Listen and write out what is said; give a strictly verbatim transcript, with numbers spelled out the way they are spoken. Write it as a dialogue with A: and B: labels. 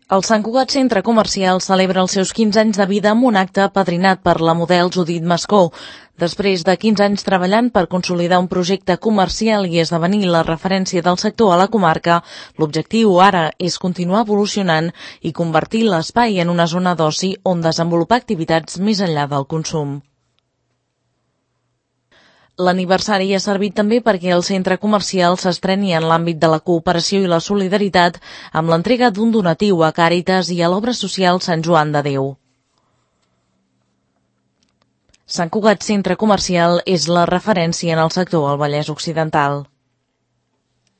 A: El Sant Cugat Centre Comercial celebra els seus quinze anys de vida amb un acte apadrinat per la model Judit Mascó. Després de quinze anys treballant per consolidar un projecte comercial i esdevenir la referència del sector a la comarca, l'objectiu ara és continuar evolucionant i convertir l'espai en una zona d'oci on desenvolupar activitats més enllà del consum. L'aniversari ha servit també perquè el centre comercial s'estreni en l'àmbit de la cooperació i la solidaritat amb l'entrega d'un donatiu a Càritas i a l'obra social Sant Joan de Déu. Sant Cugat Centre Comercial és la referència en el sector al Vallès Occidental.